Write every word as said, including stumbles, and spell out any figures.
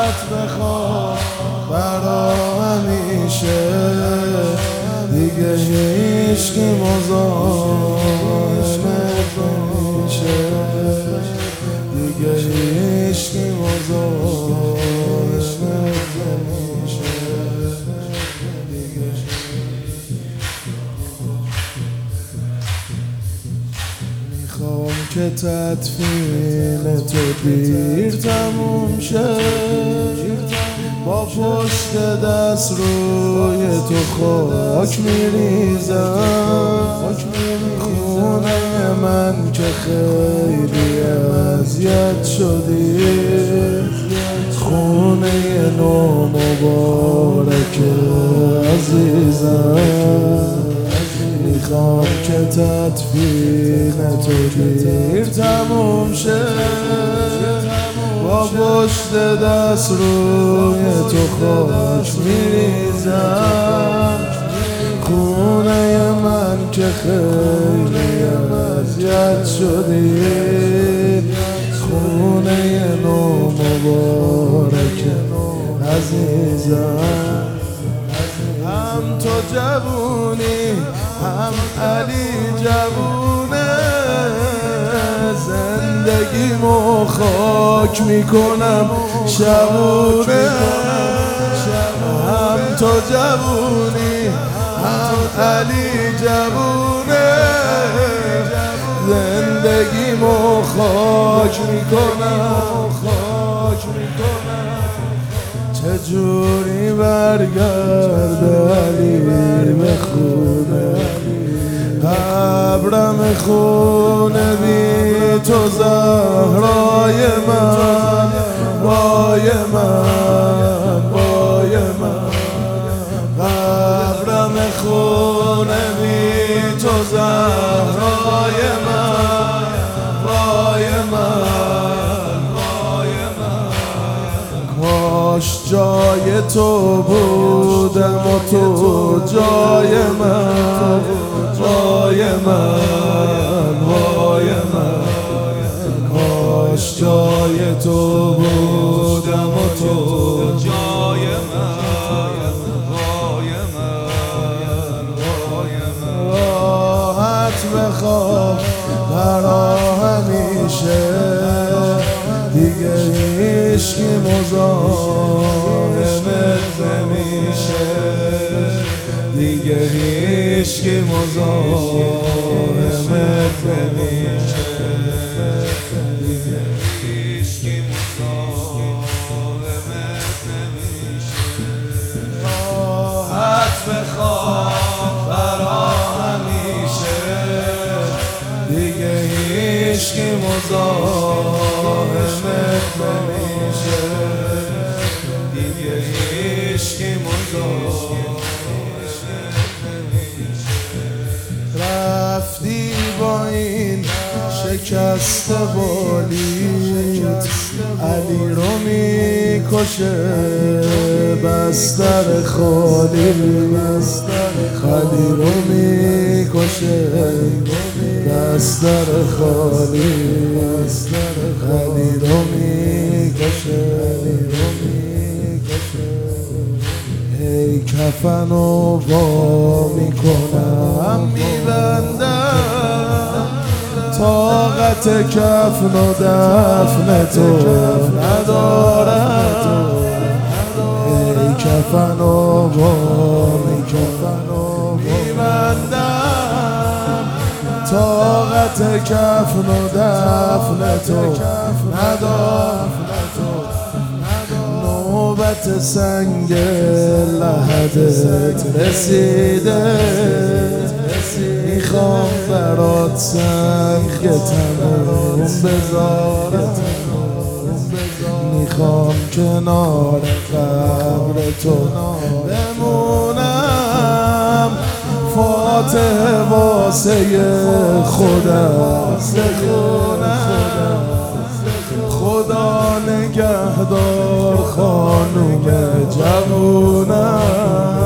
بخواه برا همیشه، دیگه هیچکی مزاحمت نمیشه، دیگه هیچکی مزاحمت نمیشه. میخوام که تدفین تو دیر تموم شه، با پشت دست روی تو خاک میریزم، خونه من که خیلی اذیت شدی، خونه نو مبارک عزیزم. میخوام که تدفین تو دیر تموم شه، با پشت دست روی تو خاک میریزم، خونه من که خیلی اذیت شدی، خونه نو مبارک عزیزم. هم تو جوونی هم علی جوونه، زندگیمو خاک میکنم شبونه. هم تو جوونی هم علی جوونه، زندگیمو خاک میکنم خاک میکنم. چجوری برگرده علی به خونه، قبرم خونه بی تو زهرای من، وای من وای من. قبرم خونه بی تو زهرای من، وای من وای من. کاش جای تو بودم و تو جای من، وای من وای من. کاش جای تو بودم و تو جای من، وای من وای من. راحت بخواه برا همیشه، دیگه هیچکی مزاحمت نمیشه، دیگه هیچکی مزاحمت نمیشه، دیگه هیچکی مزاحمت نمیشه. راحت بخواه برا همیشه، دیگه هیچکی مزاحمت نمیشه، دیگه هیچکی مزاحمت. رفتی با این شکست بالیت، علی رو میکشه بستر خالی، علی رو میکشه بستر خالی، علی رو میکشه. ای کفنو وا میکنم میبندم، طاقت کفن و دفن تو ندارم. ای کفنو وا میبندم، طاقت کفن و دفن تو ندارم. نوبت سنگ لحدت رسیده، میخوام برات سنگ تموم بذارم، میخوام کنار قبر تو بمونم، فاتحه واسه خودم بخونم. خدا نگهدار خانوم جوونم،